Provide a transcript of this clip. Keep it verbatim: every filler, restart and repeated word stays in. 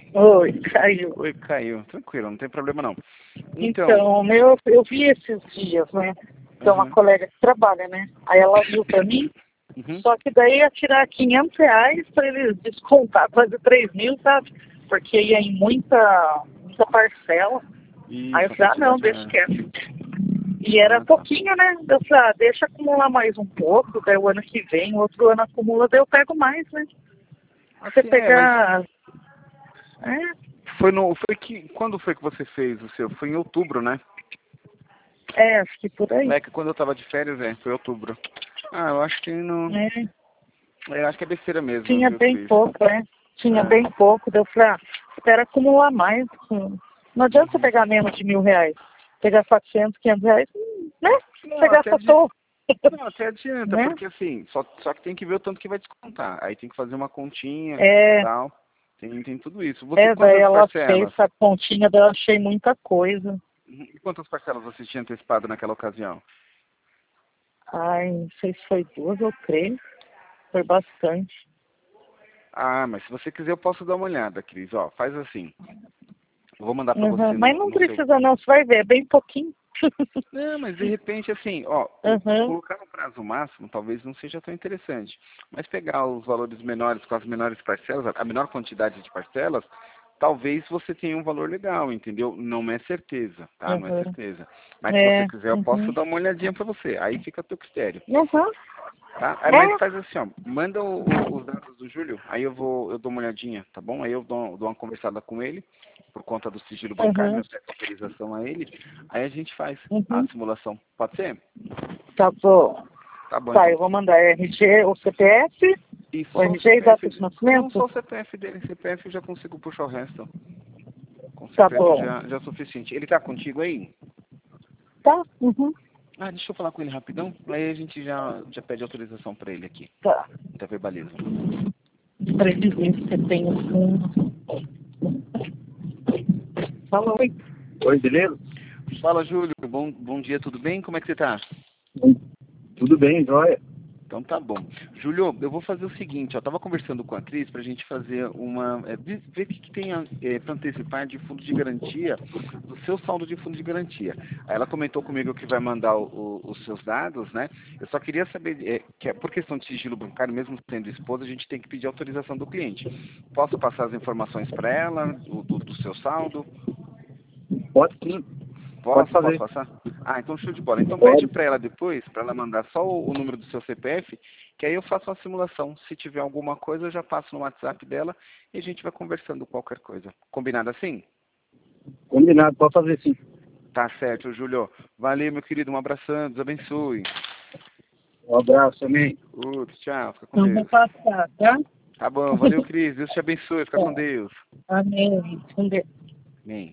Oi, caiu. Oi, caiu. Tranquilo, não tem problema não. Então, Então, meu, eu vi esses dias, né? Então, uma uhum, colega que trabalha, né? Aí ela viu pra mim, uhum. só que daí ia tirar quinhentos reais pra eles descontar quase três mil, sabe? Porque ia em muita, muita parcela. Aí eu Isso, a falei, ah, não, quantidade deixa é... quieto. E era Ah, tá. pouquinho, né? Eu falei, ah, deixa acumular mais um pouco, daí o ano que vem, o outro ano acumula, daí eu pego mais, né? Você Sim, é, mas pegar. É, foi no... Foi que... Quando foi que você fez o seu? Foi em outubro, né? é, acho que por aí. É que quando eu tava de férias, é, foi outubro. Ah, eu acho que não... É, Eu acho que é besteira mesmo, tinha viu, bem Cris? pouco, né? Tinha É. bem pouco, daí eu falei, ah, espera acumular mais. hum. Não adianta você Uhum. pegar menos de mil reais. Pegar quatrocentos, quinhentos reais, hum, né? Não, Você até gasta à adi... toa. não, até adianta, Né? porque assim, só, só que tem que ver o tanto que vai descontar. Aí tem que fazer uma continha, É, tal. Tem, tem tudo isso. Você, é, daí quantas ela fez parcelas? essa continha, daí eu achei muita coisa. Uhum. E quantas parcelas você tinha antecipado naquela ocasião? Ai, não sei se foi duas ou três, foi bastante. Ah, mas se você quiser eu posso dar uma olhada, Cris. Ó, faz assim. Eu vou mandar pra Uhum. você Mas no, não no seu... precisa não, você vai ver, é bem pouquinho. Não, mas de repente, assim, ó, co- Uhum, colocar no prazo máximo talvez não seja tão interessante. Mas pegar os valores menores com as menores parcelas, a menor quantidade de parcelas, talvez você tenha um valor legal, entendeu? Não é certeza, tá? Não é uhum. certeza. Mas se você É, quiser, eu posso uhum. dar uma olhadinha pra você. Aí fica a teu critério, Uhum. tá? É, mas É, faz assim, ó, manda o- o- os dados do Júlio, aí eu vou, eu dou uma olhadinha, tá bom? Aí eu dou, dou uma conversada com ele, por conta do sigilo bancário, uhum, eu peço autorização a ele, aí a gente faz a uhum. simulação. Pode ser? Tá bom. Tá bom, Tá, então. eu vou mandar R G, o C P F, E o só o R G e data C P F. de Não, nascimento? só o C P F dele. C P F eu já consigo puxar o resto. Com o Tá C P F bom. já, já é suficiente. Ele tá contigo aí? Tá? Uhum. Ah, deixa eu falar com ele rapidão. Aí a gente já, já pede autorização pra ele aqui. Tá. Da verbaliza. Pra ele ver se você tem o fundo. Falou. Oi, beleza? Fala, Júlio. Bom, bom dia, tudo bem? Como é que você tá? Tudo bem, joia? Então tá bom. Júlio, eu vou fazer o seguinte, ó, eu tava conversando com a Cris pra gente fazer uma, é, ver ver o que, que tem é, para antecipar de fundo de garantia, do seu saldo de fundo de garantia. Aí ela comentou comigo que vai mandar o, o, os seus dados, né? Eu só queria saber, é, que é, por questão de sigilo bancário, mesmo sendo esposa, a gente tem que pedir autorização do cliente. Posso passar as informações para ela, do, do, do seu saldo? Pode sim, pode Posso? Posso fazer. passar? Ah, então show de bola. Então pede Pode. para ela depois, para ela mandar só o, o número do seu C P F, que aí eu faço uma simulação. Se tiver alguma coisa, eu já passo no WhatsApp dela e a gente vai conversando qualquer coisa. Combinado assim? Combinado, pode fazer sim. Tá certo, Júlio. Valeu, meu querido. Um abração. Deus abençoe. Um abraço também. Outro, tchau. Fica com Então vou Deus. passar, tá? Tá bom. Valeu, Cris. Deus te abençoe. Fica Tá. com Deus. Amém. Com Deus. Amém.